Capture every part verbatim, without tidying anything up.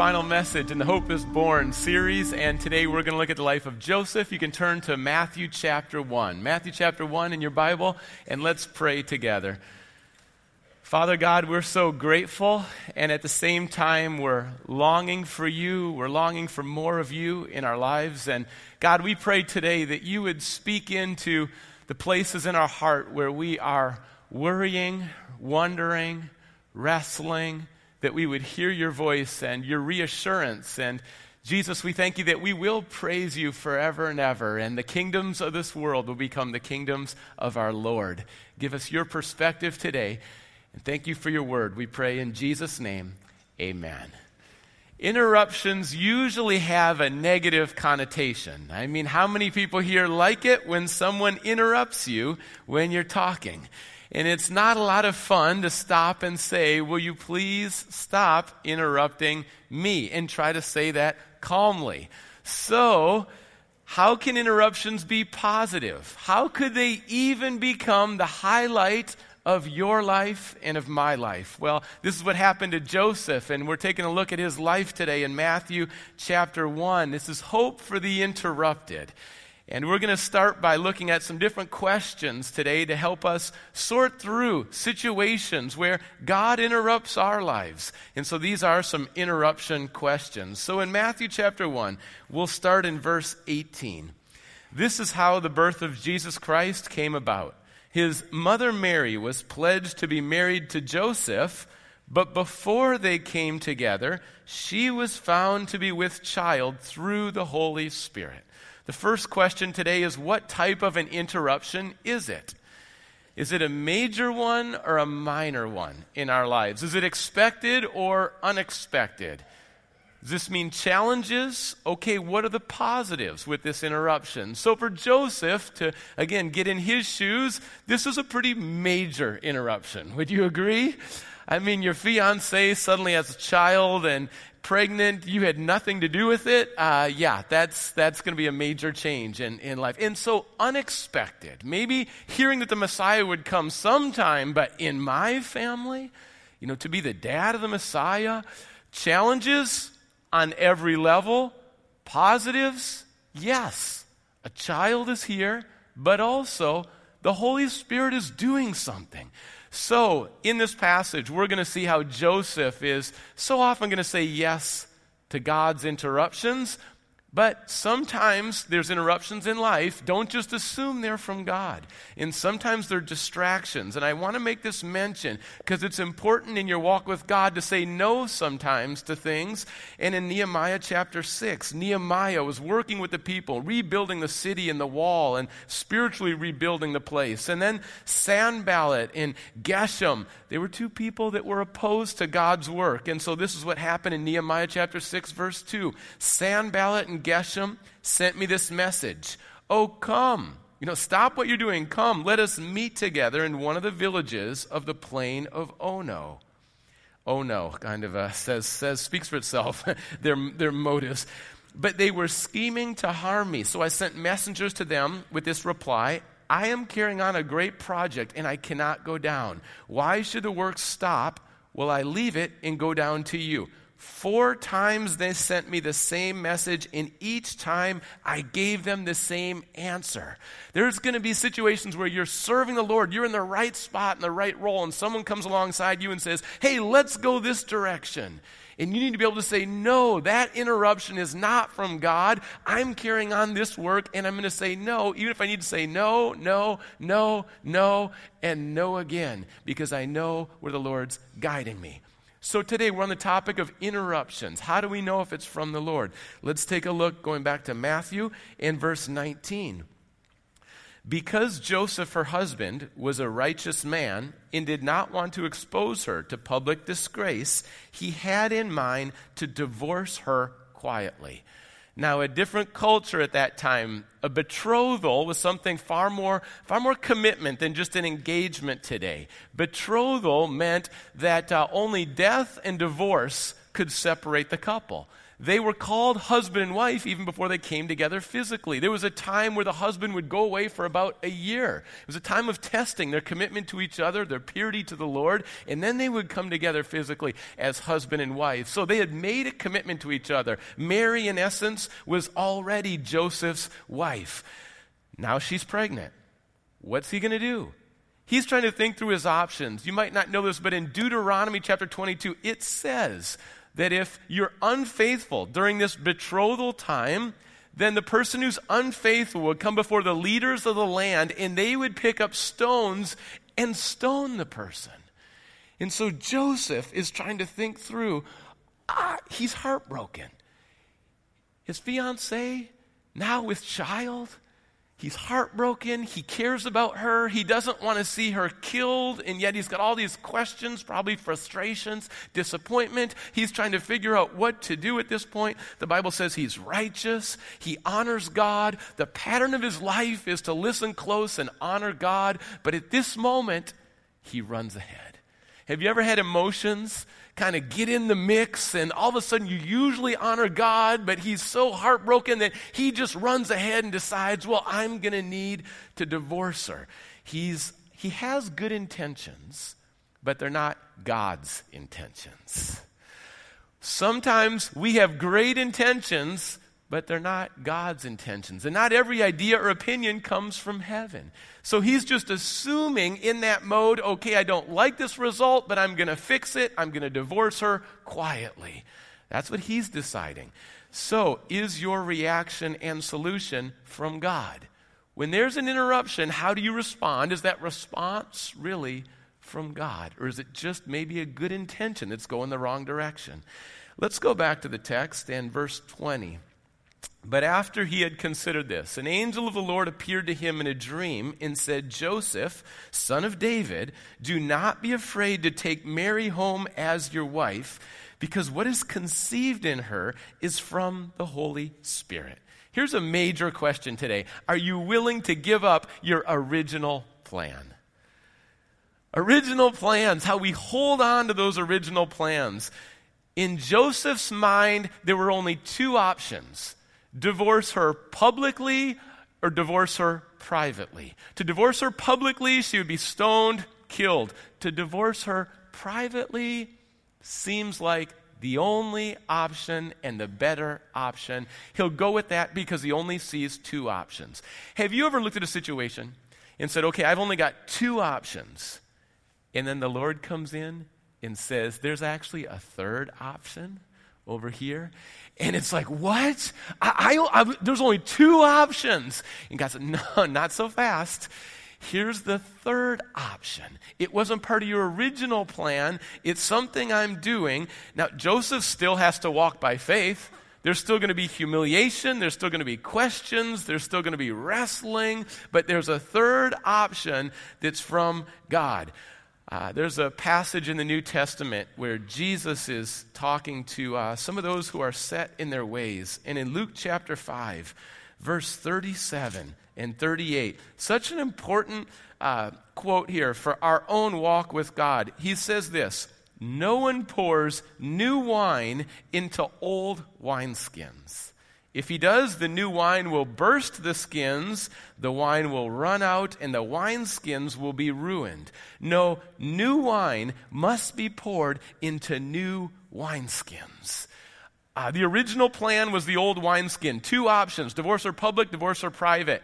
final message in the Hope is Born series, and today we're going to look at the life of Joseph. You can turn to Matthew chapter one. Matthew chapter one in your Bible, and let's pray together. Father God, we're so grateful, and at the same time we're longing for you. We're longing for more of you in our lives. And God, we pray today that you would speak into the places in our heart where we are worrying, wondering, wrestling, that we would hear your voice and your reassurance. And Jesus, we thank you that we will praise you forever and ever, and the kingdoms of this world will become the kingdoms of our Lord. Give us your perspective today, and thank you for your word. We pray in Jesus' name, amen. Interruptions usually have a negative connotation. I mean, how many people here like it when someone interrupts you when you're talking? And it's not a lot of fun to stop and say, will you please stop interrupting me? And try to say that calmly. So, how can interruptions be positive? How could they even become the highlight of your life and of my life? Well, this is what happened to Joseph, and we're taking a look at his life today in Matthew chapter one. This is hope for the interrupted. And we're going to start by looking at some different questions today to help us sort through situations where God interrupts our lives. And so these are some interruption questions. So in Matthew chapter one, we'll start in verse eighteen. This is how the birth of Jesus Christ came about. His mother Mary was pledged to be married to Joseph, but before they came together, she was found to be with child through the Holy Spirit. The first question today is, what type of an interruption is it? Is it a major one or a minor one in our lives? Is it expected or unexpected? Does this mean challenges? Okay, what are the positives with this interruption? So for Joseph to, again, get in his shoes, this is a pretty major interruption. Would you agree? I mean, your fiancée suddenly has a child and pregnant, you had nothing to do with it. Uh, yeah, that's that's going to be a major change in, in life. And so unexpected. Maybe hearing that the Messiah would come sometime, but in my family, you know, to be the dad of the Messiah, challenges on every level, positives, yes. A child is here, but also the Holy Spirit is doing something. So, in this passage, we're going to see how Joseph is so often going to say yes to God's interruptions, but sometimes there's interruptions in life. Don't just assume they're from God. And sometimes they're distractions. And I want to make this mention because it's important in your walk with God to say no sometimes to things. And in Nehemiah chapter six, Nehemiah was working with the people, rebuilding the city and the wall and spiritually rebuilding the place. And then Sanballat and Geshem, they were two people that were opposed to God's work. And so this is what happened in Nehemiah chapter six, verse two. Sanballat and Geshem sent me this message. Oh, come. You know, stop what you're doing. Come, let us meet together in one of the villages of the plain of Ono. Ono kind of uh, says, says, speaks for itself, their, their motives. But they were scheming to harm me. So I sent messengers to them with this reply. I am carrying on a great project and I cannot go down. Why should the work stop? Will I leave it and go down to you? Four times they sent me the same message, and each time I gave them the same answer. There's going to be situations where you're serving the Lord, you're in the right spot, in the right role, and someone comes alongside you and says, hey, let's go this direction. And you need to be able to say, no, that interruption is not from God. I'm carrying on this work, and I'm going to say no, even if I need to say no, no, no, no, and no again, because I know where the Lord's guiding me. So today we're on the topic of interruptions. How do we know if it's from the Lord? Let's take a look going back to Matthew in verse nineteen. Because Joseph, her husband, was a righteous man and did not want to expose her to public disgrace, he had in mind to divorce her quietly. Now, a different culture at that time, a betrothal was something far more, far more commitment than just an engagement today. Betrothal meant that uh, only death and divorce could separate the couple. They were called husband and wife even before they came together physically. There was a time where the husband would go away for about a year. It was a time of testing their commitment to each other, their purity to the Lord, and then they would come together physically as husband and wife. So they had made a commitment to each other. Mary, in essence, was already Joseph's wife. Now she's pregnant. What's he going to do? He's trying to think through his options. You might not know this, but in Deuteronomy chapter twenty-two, it says that if you're unfaithful during this betrothal time, then the person who's unfaithful would come before the leaders of the land, and they would pick up stones and stone the person. And so Joseph is trying to think through, ah, he's heartbroken. His fiancée, now with child, he's heartbroken. He cares about her. He doesn't want to see her killed, and yet he's got all these questions, probably frustrations, disappointment. He's trying to figure out what to do at this point. The Bible says he's righteous. He honors God. The pattern of his life is to listen close and honor God. But at this moment, he runs ahead. Have you ever had emotions kind of get in the mix, and all of a sudden you usually honor God, but he's so heartbroken that he just runs ahead and decides, well, I'm going to need to divorce her. He's, he has good intentions, but they're not God's intentions. Sometimes we have great intentions, but they're not God's intentions. And not every idea or opinion comes from heaven. So he's just assuming in that mode, okay, I don't like this result, but I'm going to fix it. I'm going to divorce her quietly. That's what he's deciding. So is your reaction and solution from God? When there's an interruption, how do you respond? Is that response really from God? Or is it just maybe a good intention that's going the wrong direction? Let's go back to the text and verse twenty. But after he had considered this, an angel of the Lord appeared to him in a dream and said, Joseph, son of David, do not be afraid to take Mary home as your wife, because what is conceived in her is from the Holy Spirit. Here's a major question today. Are you willing to give up your original plan? Original plans, how we hold on to those original plans. In Joseph's mind, there were only two options. Divorce her publicly or divorce her privately. To divorce her publicly, she would be stoned, killed. To divorce her privately seems like the only option and the better option. He'll go with that because he only sees two options. Have you ever looked at a situation and said, okay, I've only got two options, and then the Lord comes in and says, there's actually a third option over here? And it's like, what? I, I, I, there's only two options. And God said, no, not so fast. Here's the third option. It wasn't part of your original plan. It's something I'm doing. Now, Joseph still has to walk by faith. There's still going to be humiliation. There's still going to be questions. There's still going to be wrestling. But there's a third option that's from God. Uh, there's a passage in the New Testament where Jesus is talking to uh, some of those who are set in their ways. And in Luke chapter five, verse thirty-seven and thirty-eight, such an important uh, quote here for our own walk with God. He says this, no one pours new wine into old wineskins. If he does, the new wine will burst the skins, the wine will run out, and the wineskins will be ruined. No, new wine must be poured into new wineskins. Uh, the original plan was the old wineskin. Two options, divorce or public, divorce or private.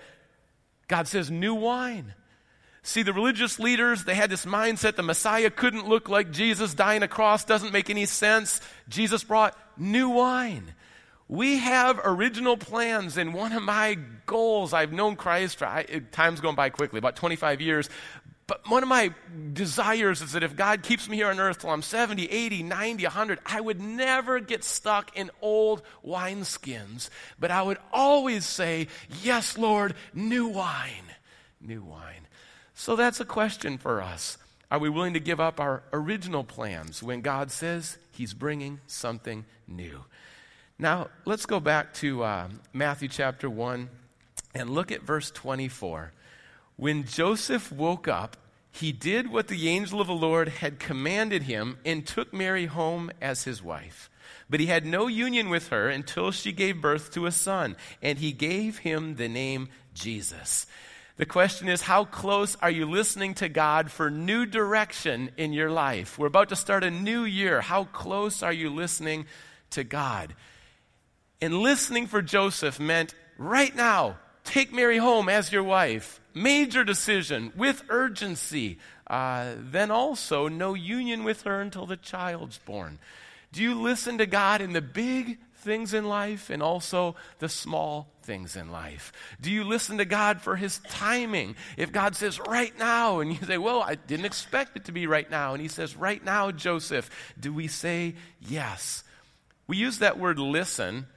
God says new wine. See, the religious leaders, they had this mindset the Messiah couldn't look like Jesus. Dying on a cross doesn't make any sense. Jesus brought new wine. We have original plans, and one of my goals, I've known Christ, I, time's going by quickly, about twenty-five years, but one of my desires is that if God keeps me here on earth till I'm seventy, eighty, ninety, one hundred, I would never get stuck in old wineskins, but I would always say, yes, Lord, new wine, new wine. So that's a question for us. Are we willing to give up our original plans when God says he's bringing something new? Now, let's go back to uh, Matthew chapter one and look at verse twenty-four. When Joseph woke up, he did what the angel of the Lord had commanded him and took Mary home as his wife. But he had no union with her until she gave birth to a son, and he gave him the name Jesus. The question is, how close are you listening to God for new direction in your life? We're about to start a new year. How close are you listening to God? And listening for Joseph meant, right now, take Mary home as your wife. Major decision with urgency. Uh, then also, no union with her until the child's born. Do you listen to God in the big things in life and also the small things in life? Do you listen to God for his timing? If God says right now, and you say, well, I didn't expect it to be right now, and he says right now, Joseph, do we say yes? We use that word listen,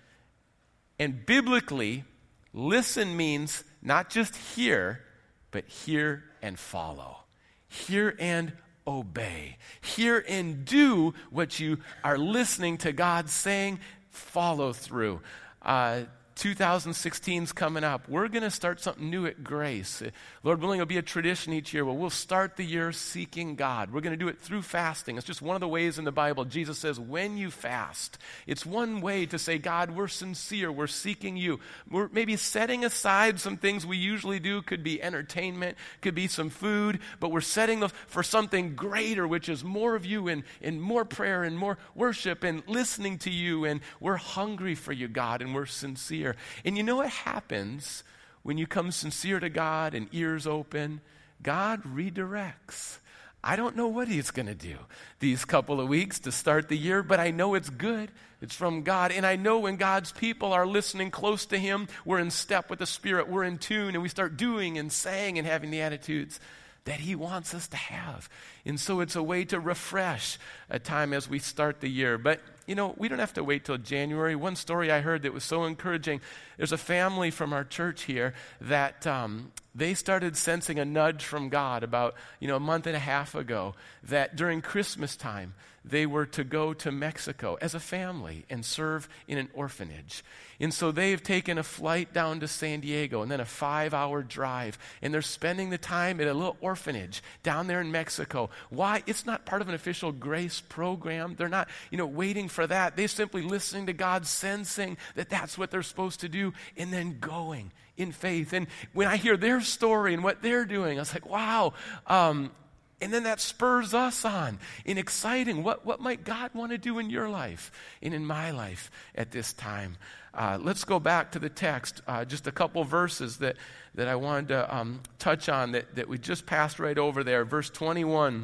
and biblically, listen means not just hear, but hear and follow. Hear and obey. Hear and do what you are listening to God saying. Follow through. Uh, twenty sixteen is coming up. We're going to start something new at Grace. Lord willing, it'll be a tradition each year where we'll start the year seeking God. We're going to do it through fasting. It's just one of the ways in the Bible. Jesus says, when you fast, it's one way to say, God, we're sincere. We're seeking you. We're maybe setting aside some things we usually do. Could be entertainment, could be some food, but we're setting those for something greater, which is more of you and, and more prayer and more worship and listening to you. And we're hungry for you, God, and we're sincere. And you know what happens when you come sincere to God and ears open? God redirects. I don't know what he's going to do these couple of weeks to start the year, but I know it's good. It's from God. And I know when God's people are listening close to him, we're in step with the Spirit. We're in tune, and we start doing and saying and having the attitudes that he wants us to have. And so it's a way to refresh a time as we start the year. But, you know, we don't have to wait till January. One story I heard that was so encouraging, there's a family from our church here that um, they started sensing a nudge from God about, you know, a month and a half ago that during Christmas time, they were to go to Mexico as a family and serve in an orphanage. And so they've taken a flight down to San Diego and then a five-hour drive. And they're spending the time at a little orphanage down there in Mexico. Why? It's not part of an official grace program. They're not, you know, waiting for that. They're simply listening to God, sensing that that's what they're supposed to do, and then going in faith. And when I hear their story and what they're doing, I was like, wow. Um, And then that spurs us on in exciting. What, what might God want to do in your life and in my life at this time? Uh, let's go back to the text, uh, just a couple verses that, that I wanted to um, touch on that, that we just passed right over there. Verse twenty-one,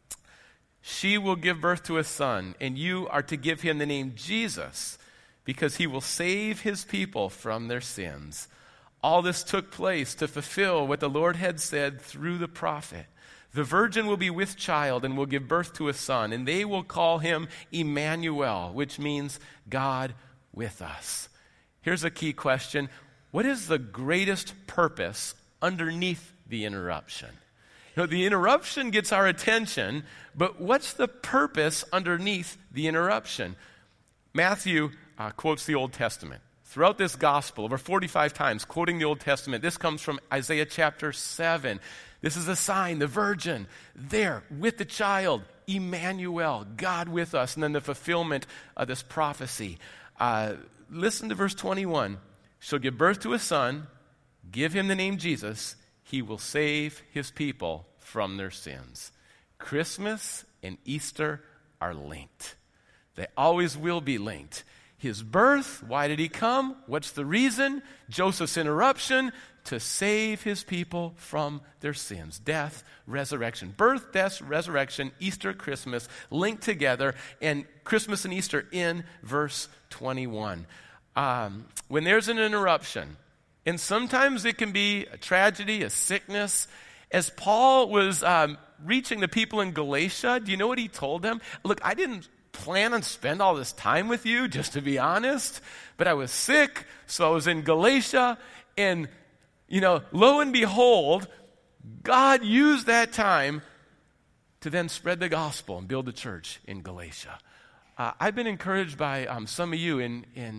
she will give birth to a son, and you are to give him the name Jesus, because he will save his people from their sins. All this took place to fulfill what the Lord had said through the prophet. The virgin will be with child and will give birth to a son, and they will call him Emmanuel, which means God with us. Here's a key question. What is the greatest purpose underneath the interruption? You know, the interruption gets our attention, but what's the purpose underneath the interruption? Matthew uh, quotes the Old Testament. Throughout this gospel, over forty-five times, quoting the Old Testament. This comes from Isaiah chapter seven. This is a sign, the virgin there with the child, Emmanuel, God with us. And then the fulfillment of this prophecy. Uh, listen to verse twenty-one. She'll give birth to a son, give him the name Jesus. He will save his people from their sins. Christmas and Easter are linked. They always will be linked. His birth, why did he come? What's the reason? Joseph's interruption, to save his people from their sins. Death, resurrection. Birth, death, resurrection, Easter, Christmas, linked together, and Christmas and Easter in verse twenty-one. Um, when there's an interruption, and sometimes it can be a tragedy, a sickness. As Paul was um, reaching the people in Galatia, do you know what he told them? Look, I didn't plan on spend all this time with you, just to be honest, but I was sick, so I was in Galatia, and, you know, lo and behold, God used that time to then spread the gospel and build the church in Galatia. Uh, I've been encouraged by um, some of you in, in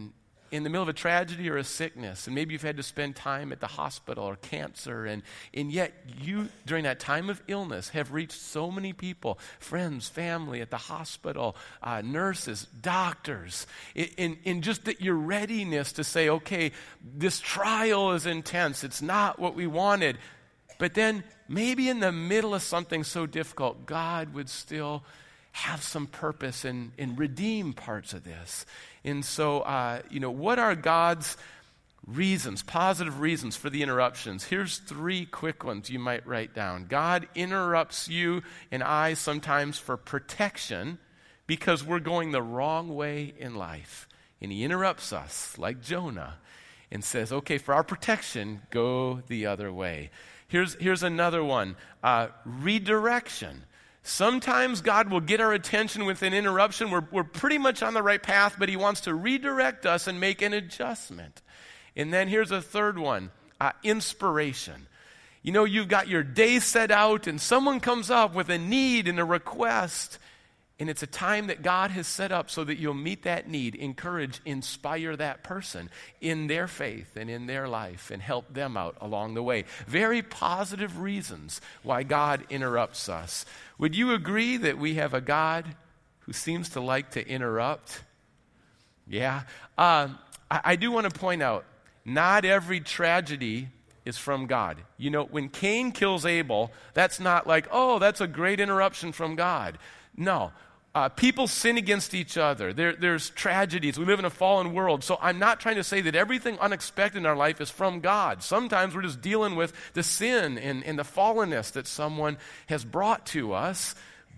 in the middle of a tragedy or a sickness, and maybe you've had to spend time at the hospital or cancer, and, and yet you, during that time of illness, have reached so many people, friends, family at the hospital, uh, nurses, doctors, in, in, in just that your readiness to say, okay, this trial is intense, it's not what we wanted, but then maybe in the middle of something so difficult, God would still have some purpose and, and redeem parts of this. And so, uh, you know, what are God's reasons, positive reasons for the interruptions? Here's three quick ones you might write down. God interrupts you and I sometimes for protection because we're going the wrong way in life. And he interrupts us, like Jonah, and says, okay, for our protection, go the other way. Here's, here's another one, uh, redirection. Sometimes God will get our attention with an interruption. We're, we're pretty much on the right path, but he wants to redirect us and make an adjustment. And then here's a third one, uh, inspiration. You know, you've got your day set out and someone comes up with a need and a request, and it's a time that God has set up so that you'll meet that need, encourage, inspire that person in their faith and in their life and help them out along the way. Very positive reasons why God interrupts us. Would you agree that we have a God who seems to like to interrupt? Yeah. Uh, I, I do want to point out, not every tragedy is from God. You know, when Cain kills Abel, that's not like, oh, that's a great interruption from God. No. Uh, people sin against each other. There, there's tragedies. We live in a fallen world. So I'm not trying to say that everything unexpected in our life is from God. Sometimes we're just dealing with the sin and, and the fallenness that someone has brought to us.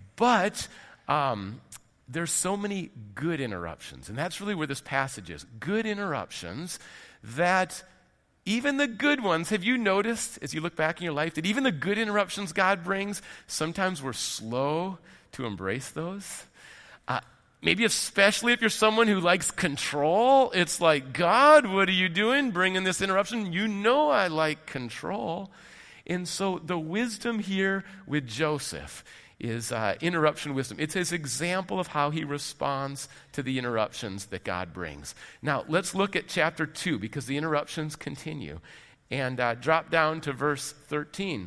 But um, there's so many good interruptions. And that's really where this passage is. Good interruptions that even the good ones, have you noticed as you look back in your life that even the good interruptions God brings, sometimes we're slow to embrace those? Uh, maybe especially if you're someone who likes control, it's like, God, what are you doing bringing this interruption? You know I like control. And so the wisdom here with Joseph is uh, interruption wisdom. It's his example of how he responds to the interruptions that God brings. Now, let's look at chapter two because the interruptions continue. And uh, drop down to verse thirteen.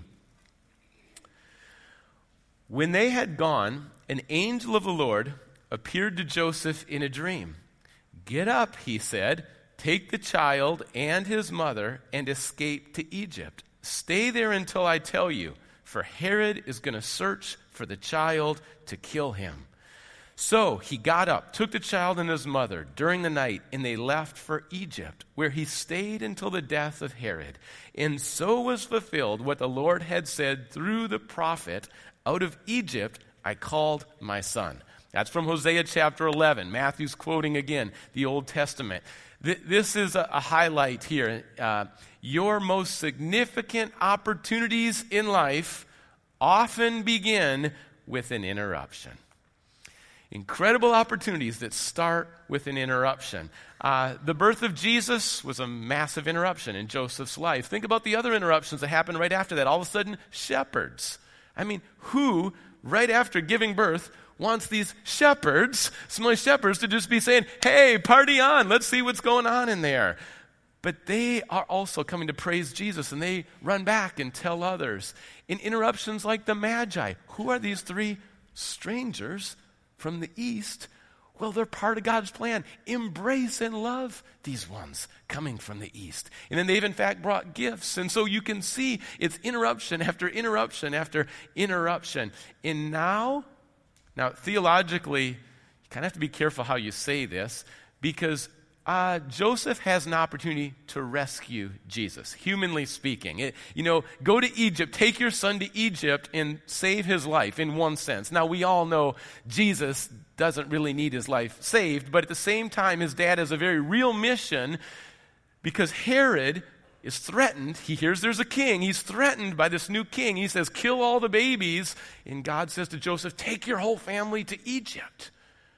When they had gone, an angel of the Lord appeared to Joseph in a dream. Get up, he said, take the child and his mother and escape to Egypt. Stay there until I tell you, for Herod is going to search for the child to kill him. So he got up, took the child and his mother during the night, and they left for Egypt, where he stayed until the death of Herod. And so was fulfilled what the Lord had said through the prophet, out of Egypt I called my son. That's from Hosea chapter eleven. Matthew's quoting again the Old Testament. Th- this is a, a highlight here. Uh, your most significant opportunities in life often begin with an interruption. Incredible opportunities that start with an interruption. Uh, the birth of Jesus was a massive interruption in Joseph's life. Think about the other interruptions that happened right after that. All of a sudden, shepherds. I mean, who, right after giving birth, wants these shepherds, smelly shepherds, to just be saying, hey, party on, let's see what's going on in there. But they are also coming to praise Jesus, and they run back and tell others. In interruptions like the Magi, who are these three strangers from the east? Well, they're part of God's plan. Embrace and love these ones coming from the east. And then they've in fact brought gifts. And so you can see it's interruption after interruption after interruption. And now, now theologically, you kind of have to be careful how you say this, because Uh, Joseph has an opportunity to rescue Jesus, humanly speaking. It, you know, go to Egypt, take your son to Egypt and save his life in one sense. Now, we all know Jesus doesn't really need his life saved, but at the same time, his dad has a very real mission because Herod is threatened. He hears there's a king. He's threatened by this new king. He says, kill all the babies. And God says to Joseph, take your whole family to Egypt.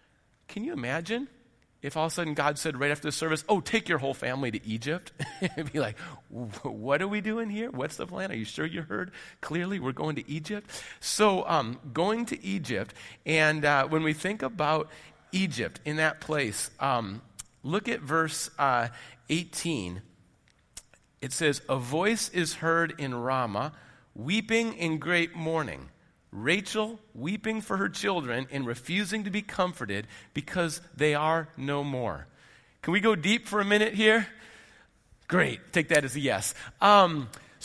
Can you imagine? If all of a sudden God said right after the service, oh, take your whole family to Egypt, it'd be like, what are we doing here? What's the plan? Are you sure you heard clearly? We're going to Egypt? So um, going to Egypt, and uh, when we think about Egypt in that place, um, Look at verse uh, eighteen. It says, a voice is heard in Ramah, weeping in great mourning. Rachel weeping for her children and refusing to be comforted because they are no more. Can we go deep for a minute here? Great. Take that as a yes. Um,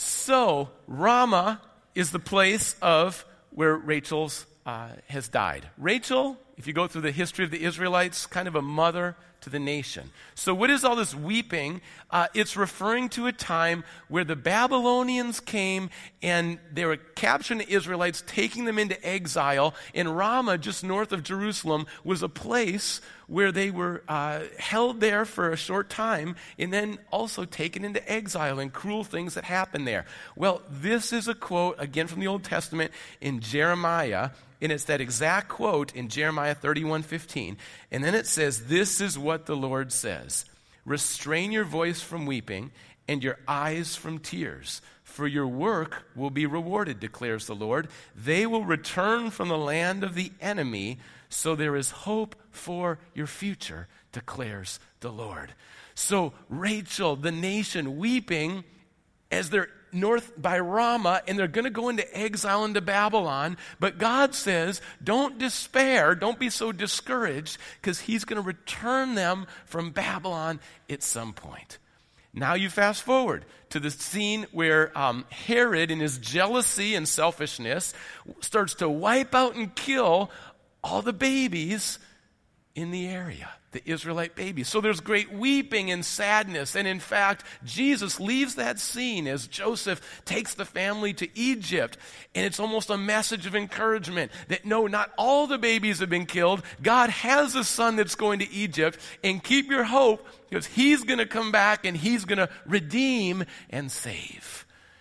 so, Ramah is the place of where Rachel's uh, has died. Rachel, if you go through the history of the Israelites, kind of a mother to the nation. So what is all this weeping? Uh, it's referring to a time where the Babylonians came and they were capturing the Israelites, taking them into exile. And Ramah, just north of Jerusalem, was a place where they were uh, held there for a short time and then also taken into exile, and cruel things that happened there. Well, this is a quote, again from the Old Testament, in Jeremiah. And it's that exact quote in Jeremiah thirty-one fifteen. And then it says, this is what the Lord says. Restrain your voice from weeping and your eyes from tears, for your work will be rewarded, declares the Lord. They will return from the land of the enemy, so there is hope for your future, declares the Lord. So Rachel, the nation, weeping as they're north by Ramah, and they're going to go into exile into Babylon. But God says, don't despair, don't be so discouraged, because he's going to return them from Babylon at some point. Now you fast forward to the scene where um, Herod, in his jealousy and selfishness, starts to wipe out and kill all the babies in the area, the Israelite babies. So there's great weeping and sadness. And in fact, Jesus leaves that scene as Joseph takes the family to Egypt. And it's almost a message of encouragement that no, not all the babies have been killed. God has a son that's going to Egypt. And keep your hope, because he's going to come back and he's going to redeem and save.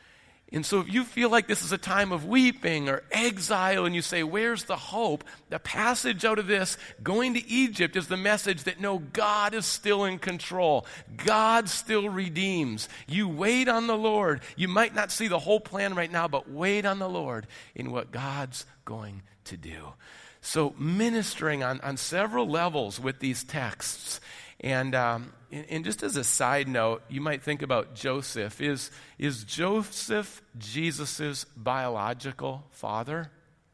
And so if you feel like this is a time of weeping or exile and you say, where's the hope? The passage out of this, going to Egypt, is the message that no, God is still in control. God still redeems. You wait on the Lord. You might not see the whole plan right now, but wait on the Lord in what God's going to do. So ministering on, on several levels with these texts. And, um, and, and just as a side note, you might think about Joseph. Is, is Joseph Jesus' biological father?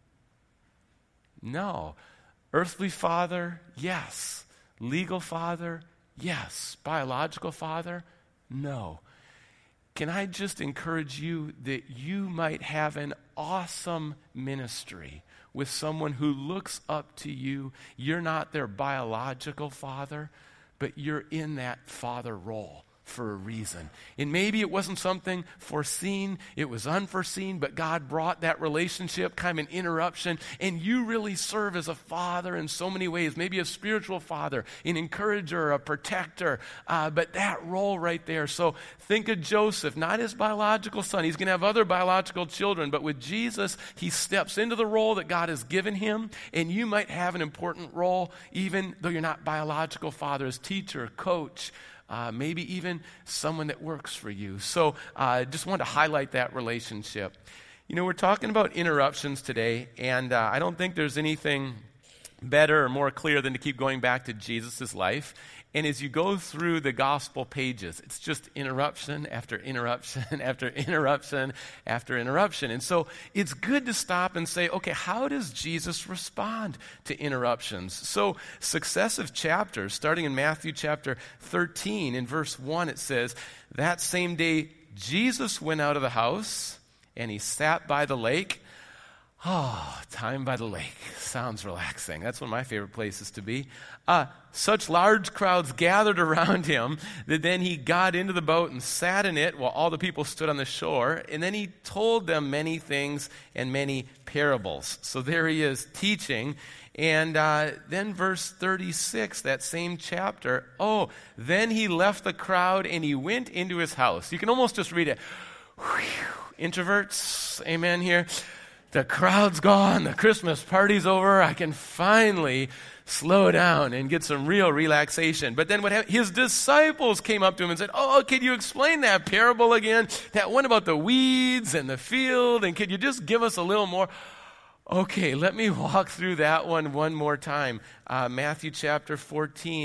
No. Earthly father? Yes. Legal father? Yes. Biological father? No. Can I just encourage you that you might have an awesome ministry with someone who looks up to you? You're not their biological father, but you're in that father role for a reason. And maybe it wasn't something foreseen, it was unforeseen, but God brought that relationship, kind of an interruption, and you really serve as a father in so many ways, maybe a spiritual father, an encourager, a protector, uh, but that role right there. So think of Joseph, not his biological son. He's going to have other biological children, but with Jesus, he steps into the role that God has given him, and you might have an important role, even though you're not biological father, as teacher, coach, Uh, maybe even someone that works for you. So I uh, just wanted to highlight that relationship. You know, we're talking about interruptions today, and uh, I don't think there's anything better or more clear than to keep going back to Jesus' life. And as you go through the gospel pages, it's just interruption after interruption after interruption after interruption. And so it's good to stop and say, okay, how does Jesus respond to interruptions? So successive chapters, starting in Matthew chapter thirteen, in verse one, it says, that same day Jesus went out of the house and he sat by the lake. Oh, time by the lake. Sounds relaxing. That's one of my favorite places to be. Uh, such large crowds gathered around him that then he got into the boat and sat in it while all the people stood on the shore. And then he told them many things and many parables. So there he is teaching. And uh, then verse thirty-six, that same chapter. Oh, then he left the crowd and he went into his house. You can almost just read it. Whew. Introverts, amen here. The crowd's gone, the Christmas party's over, I can finally slow down and get some real relaxation. But then what happened? His disciples came up to him and said, oh, could you explain that parable again? That one about the weeds and the field, and could you just give us a little more? Okay, let me walk through that one one more time. Uh, Matthew chapter fourteen,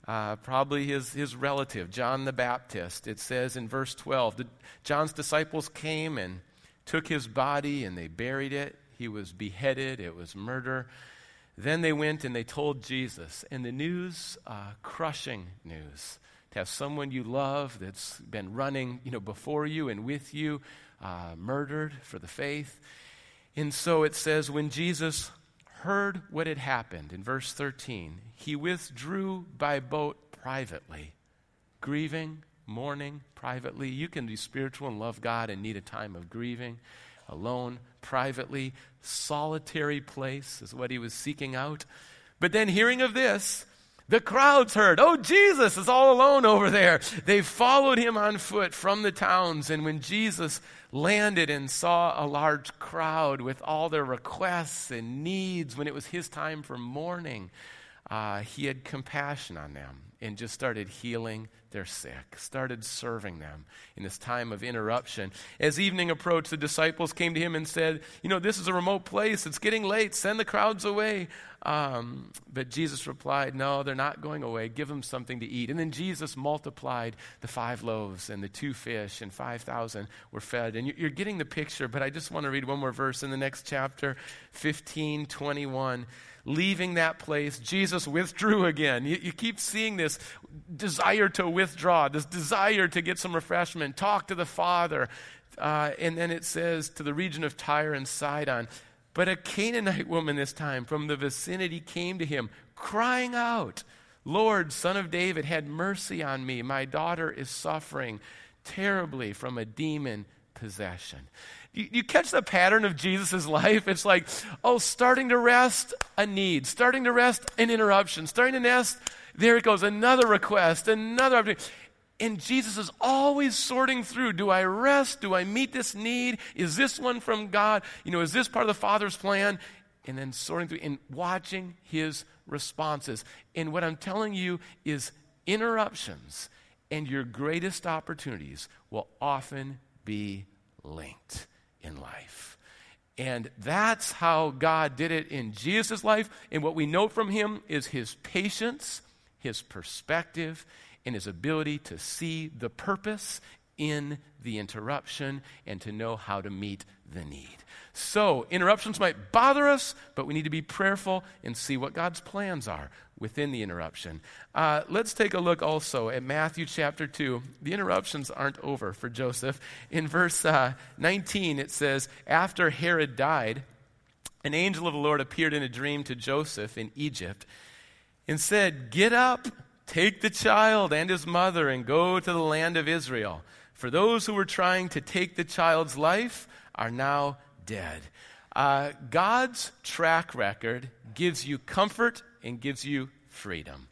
uh, probably his, his relative, John the Baptist. It says in verse twelve, the, John's disciples came and took his body and they buried it. He was beheaded. It was murder. Then they went and they told Jesus. And the news, uh, crushing news. To have someone you love that's been running, you know, before you and with you, uh, murdered for the faith. And so it says, when Jesus heard what had happened, in verse thirteen, he withdrew by boat privately, grieving, mourning privately. You can be spiritual and love God and need a time of grieving, alone, privately. Solitary place is what he was seeking out. But then hearing of this, the crowds heard, oh, Jesus is all alone over there. They followed him on foot from the towns. And when Jesus landed and saw a large crowd with all their requests and needs, when it was his time for mourning, uh, he had compassion on them and just started healing their sick, started serving them in this time of interruption. As evening approached, the disciples came to him and said, you know, this is a remote place. It's getting late. Send the crowds away. Um, but Jesus replied, no, they're not going away. Give them something to eat. And then Jesus multiplied the five loaves and the two fish, and five thousand were fed. And you're getting the picture, but I just want to read one more verse in the next chapter, fifteen twenty-one. Leaving that place, Jesus withdrew again. You, you keep seeing this desire to withdraw, this desire to get some refreshment, talk to the Father. Uh, and then it says, to the region of Tyre and Sidon. But a Canaanite woman this time from the vicinity came to him, crying out, Lord, Son of David, have mercy on me. My daughter is suffering terribly from a demon possession. You, you catch the pattern of Jesus' life? It's like, oh, starting to rest, a need. Starting to rest, an interruption. Starting to rest, there it goes, another request, another opportunity. And Jesus is always sorting through, do I rest? Do I meet this need? Is this one from God? You know, is this part of the Father's plan? And then sorting through and watching his responses. And what I'm telling you is interruptions and your greatest opportunities will often be linked in life. And that's how God did it in Jesus' life. And what we know from him is his patience, his perspective, and his ability to see the purpose in the interruption and to know how to meet the need. So, interruptions might bother us, but we need to be prayerful and see what God's plans are within the interruption. Uh, let's take a look also at Matthew chapter two. The interruptions aren't over for Joseph. In verse uh, nineteen, it says, after Herod died, an angel of the Lord appeared in a dream to Joseph in Egypt and said, get up, take the child and his mother and go to the land of Israel. For those who were trying to take the child's life are now dead. Uh, God's track record gives you comfort and gives you freedom.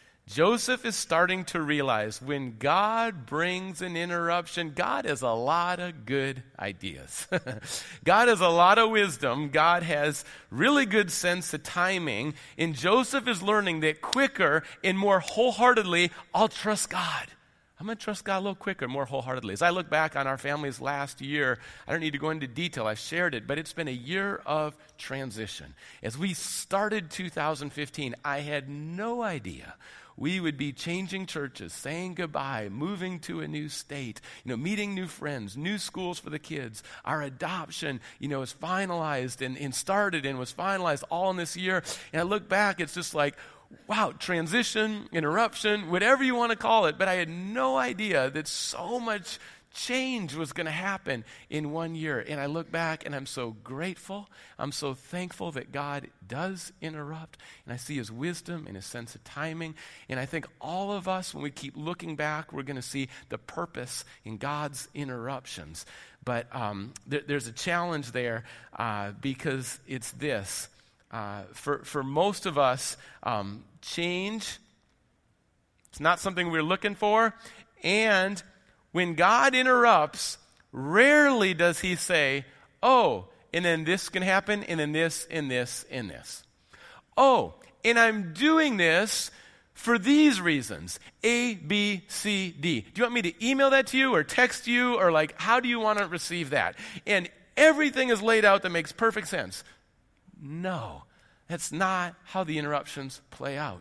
Joseph is starting to realize when God brings an interruption, God has a lot of good ideas. God has a lot of wisdom. God has really good sense of timing. And Joseph is learning that quicker and more wholeheartedly, I'll trust God. I'm going to trust God a little quicker, more wholeheartedly. As I look back on our family's last year, I don't need to go into detail. I shared it, but it's been a year of transition. As we started two thousand fifteen, I had no idea we would be changing churches, saying goodbye, moving to a new state, you know, meeting new friends, new schools for the kids. Our adoption, you know, is finalized and, and started and was finalized all in this year. And I look back, it's just like, wow, transition, interruption, whatever you want to call it. But I had no idea that so much change was going to happen in one year. And I look back and I'm so grateful. I'm so thankful that God does interrupt. And I see his wisdom and his sense of timing. And I think all of us, when we keep looking back, we're going to see the purpose in God's interruptions. But um, there, there's a challenge there uh, because it's this. Uh, for, for most of us, um, change, it's not something we're looking for. And when God interrupts, rarely does he say, oh, and then this can happen, and then this, and this, and this. Oh, and I'm doing this for these reasons, A, B, C, D. Do you want me to email that to you or text you, or like, how do you want to receive that? And everything is laid out that makes perfect sense. No, that's not how the interruptions play out.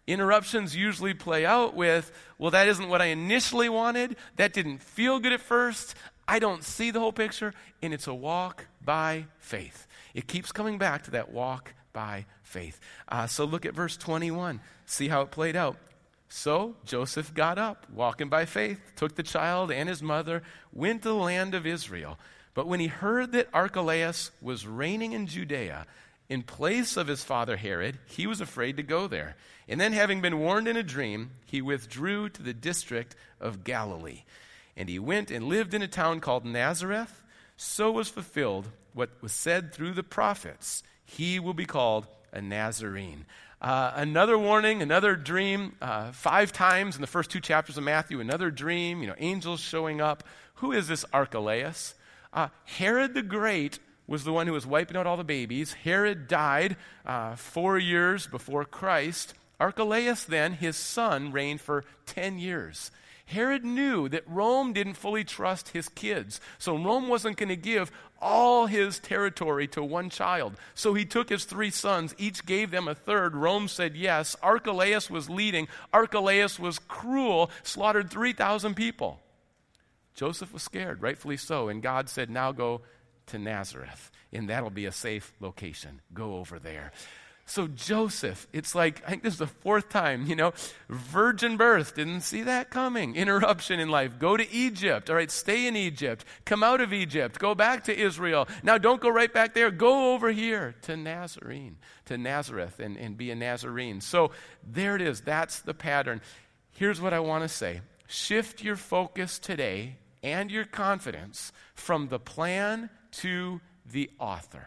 Interruptions usually play out with, well, that isn't what I initially wanted. That didn't feel good at first. I don't see the whole picture. And it's a walk by faith. It keeps coming back to that walk by faith. Uh, so look at verse twenty-one. See how it played out. So Joseph got up, walking by faith, took the child and his mother, went to the land of Israel. But when he heard that Archelaus was reigning in Judea in place of his father Herod, he was afraid to go there. And then, having been warned in a dream, he withdrew to the district of Galilee. And he went and lived in a town called Nazareth. So was fulfilled what was said through the prophets. He will be called a Nazarene. Uh, another warning, another dream, uh, five times in the first two chapters of Matthew, another dream, you know, angels showing up. Who is this Archelaus? Uh, Herod the Great was the one who was wiping out all the babies. Herod died uh, four years before Christ. Archelaus then, his son, reigned for ten years. Herod knew that Rome didn't fully trust his kids. So Rome wasn't going to give all his territory to one child. So he took his three sons, each gave them a third. Rome said yes. Archelaus was leading. Archelaus was cruel, slaughtered three thousand people. Joseph was scared, rightfully so. And God said, now go to Nazareth, and that'll be a safe location. Go over there. So Joseph, it's like, I think this is the fourth time, you know, virgin birth, didn't see that coming. Interruption in life. Go to Egypt. All right, stay in Egypt. Come out of Egypt. Go back to Israel. Now don't go right back there. Go over here to Nazarene, to Nazareth, and, and be a Nazarene. So there it is. That's the pattern. Here's what I want to say. Shift your focus today and your confidence from the plan to the author.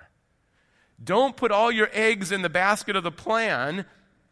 Don't put all your eggs in the basket of the plan.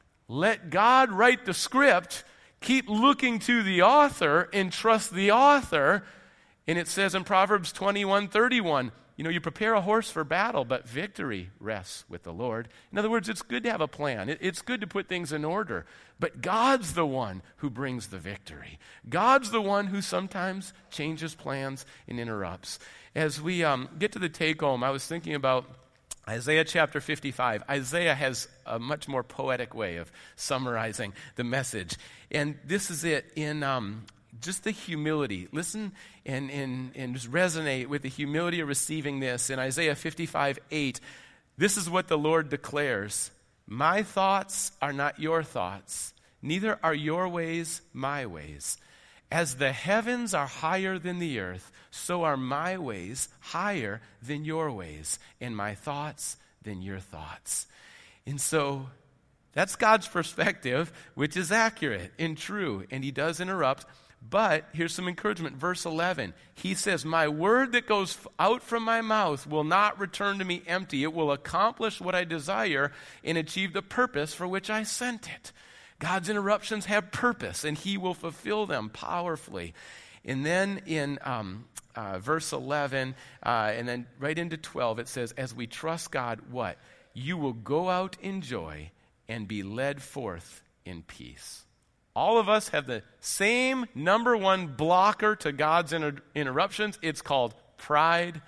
Let God write the script. Keep looking to the author and trust the author. And it says in Proverbs twenty-one thirty-one, you know, you prepare a horse for battle, but victory rests with the Lord. In other words, it's good to have a plan. It, it's good to put things in order. But God's the one who brings the victory. God's the one who sometimes changes plans and interrupts. As we um, get to the take-home, I was thinking about Isaiah chapter fifty-five. Isaiah has a much more poetic way of summarizing the message. And this is it in um, just the humility. Listen and, and, and just resonate with the humility of receiving this. In Isaiah fifty-five eight, this is what the Lord declares. My thoughts are not your thoughts, neither are your ways my ways. As the heavens are higher than the earth, so are my ways higher than your ways, and my thoughts than your thoughts. And so that's God's perspective, which is accurate and true, and he does interrupt. But here's some encouragement. Verse eleven, he says, my word that goes out from my mouth will not return to me empty. It will accomplish what I desire and achieve the purpose for which I sent it. God's interruptions have purpose, and he will fulfill them powerfully. And then in um, uh, verse eleven, uh, and then right into twelve, it says, as we trust God, what? You will go out in joy and be led forth in peace. All of us have the same number one blocker to God's inter- interruptions. It's called pride.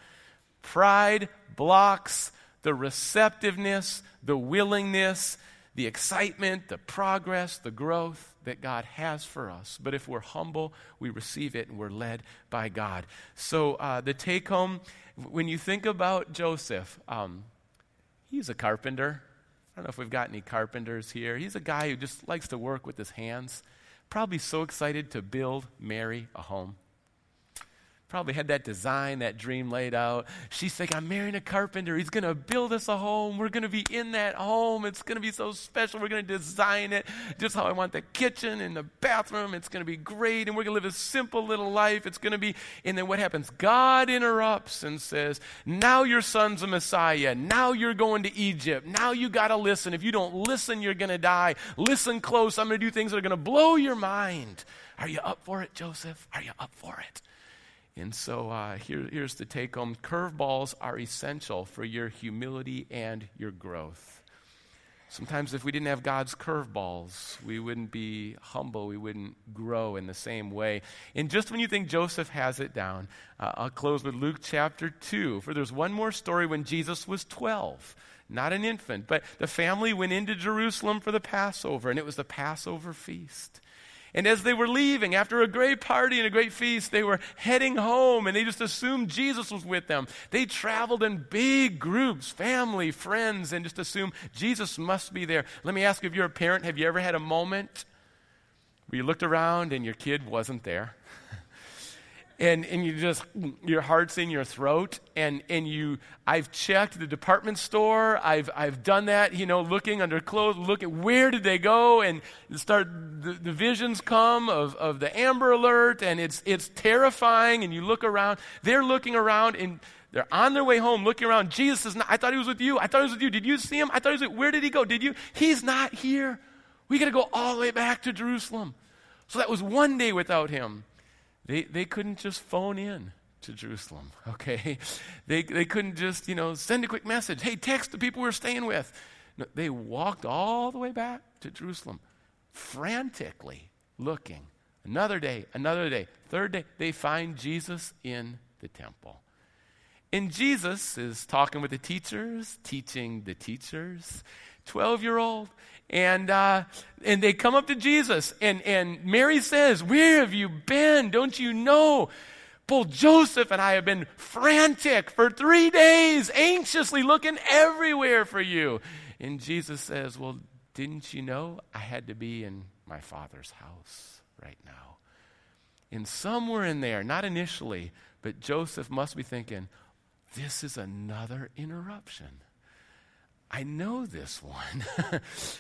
Pride blocks the receptiveness, the willingness, the excitement, the progress, the growth that God has for us. But if we're humble, we receive it and we're led by God. So uh, the take home, when you think about Joseph, um, he's a carpenter. I don't know if we've got any carpenters here. He's a guy who just likes to work with his hands. Probably so excited to build Mary a home. Probably had that design, that dream laid out. She's thinking, I'm marrying a carpenter. He's going to build us a home. We're going to be in that home. It's going to be so special. We're going to design it just how I want the kitchen and the bathroom. It's going to be great. And we're going to live a simple little life. It's going to be, and then what happens? God interrupts and says, now your son's a Messiah. Now you're going to Egypt. Now you got to listen. If you don't listen, you're going to die. Listen close. I'm going to do things that are going to blow your mind. Are you up for it, Joseph? Are you up for it? And so uh, here, here's the take-home. Curveballs are essential for your humility and your growth. Sometimes if we didn't have God's curveballs, we wouldn't be humble. We wouldn't grow in the same way. And just when you think Joseph has it down, uh, I'll close with Luke chapter two. For there's one more story when Jesus was twelve, not an infant. But the family went into Jerusalem for the Passover, and it was the Passover feast. And as they were leaving, after a great party and a great feast, they were heading home, and they just assumed Jesus was with them. They traveled in big groups, family, friends, and just assumed Jesus must be there. Let me ask you, if you're a parent, have you ever had a moment where you looked around and your kid wasn't there? And and you just, your heart's in your throat, and, and you, I've checked the department store, I've I've done that, you know, looking under clothes, look at where did they go, and start, the, the visions come of, of the Amber Alert, and it's it's terrifying, and you look around, they're looking around, and they're on their way home, looking around, Jesus is not, I thought he was with you, I thought he was with you, did you see him? I thought he was with, where did he go? Did you? He's not here. We got to go all the way back to Jerusalem. So that was one day without him. They they couldn't just phone in to Jerusalem, okay? They they couldn't just, you know, send a quick message. Hey, text the people we're staying with. No, they walked all the way back to Jerusalem, frantically looking. Another day, another day, third day, they find Jesus in the temple. And Jesus is talking with the teachers, teaching the teachers, twelve-year-old. And uh, and they come up to Jesus, and, and Mary says, where have you been? Don't you know? Both Joseph and I have been frantic for three days, anxiously looking everywhere for you. And Jesus says, well, didn't you know I had to be in my Father's house right now? And somewhere in there, not initially, but Joseph must be thinking, this is another interruption. I know this one.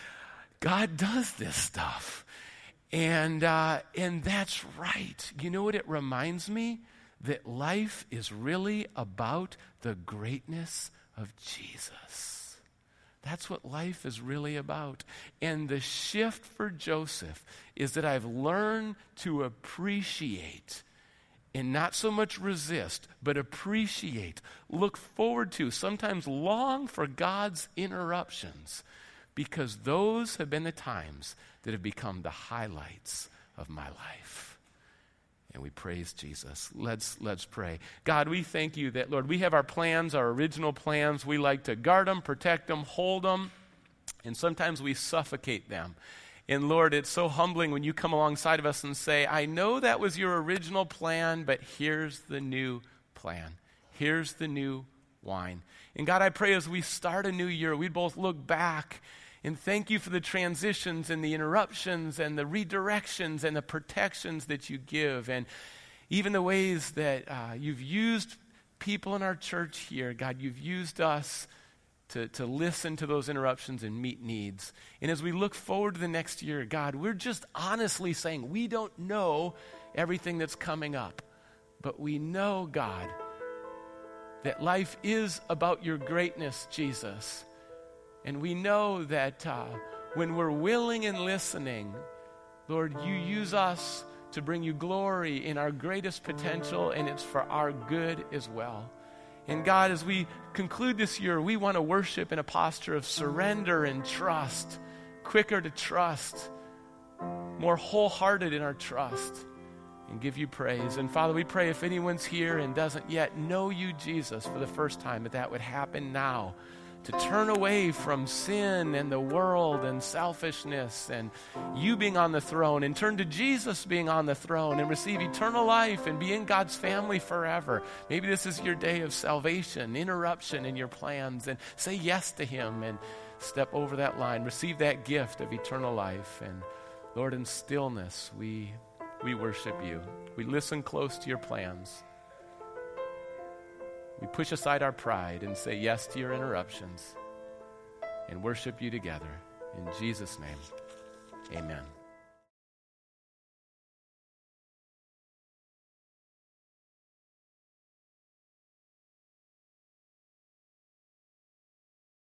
God does this stuff. And uh, and that's right. You know what it reminds me? That life is really about the greatness of Jesus. That's what life is really about. And the shift for Joseph is that I've learned to appreciate and not so much resist, but appreciate, look forward to, sometimes long for God's interruptions, because those have been the times that have become the highlights of my life. And we praise Jesus. Let's let's pray. God, we thank you that, Lord, we have our plans, our original plans. We like to guard them, protect them, hold them, and sometimes we suffocate them. And Lord, it's so humbling when you come alongside of us and say, I know that was your original plan, but here's the new plan. Here's the new wine. And God, I pray as we start a new year, we both look back and thank you for the transitions and the interruptions and the redirections and the protections that you give, and even the ways that uh, you've used people in our church here. God, you've used us to, to listen to those interruptions and meet needs. And as we look forward to the next year, God, we're just honestly saying we don't know everything that's coming up, but we know, God, that life is about your greatness, Jesus. And we know that uh, when we're willing and listening, Lord, you use us to bring you glory in our greatest potential, and it's for our good as well. And God, as we conclude this year, we want to worship in a posture of surrender and trust, quicker to trust, more wholehearted in our trust, and give you praise. And Father, we pray if anyone's here and doesn't yet know you, Jesus, for the first time, that that would happen now. To turn away from sin and the world and selfishness and you being on the throne, and turn to Jesus being on the throne and receive eternal life and be in God's family forever. Maybe this is your day of salvation, interruption in your plans, and say yes to him and step over that line. Receive that gift of eternal life. And Lord, in stillness, we, we worship you. We listen close to your plans. We push aside our pride and say yes to your interruptions and worship you together. In Jesus' name, amen.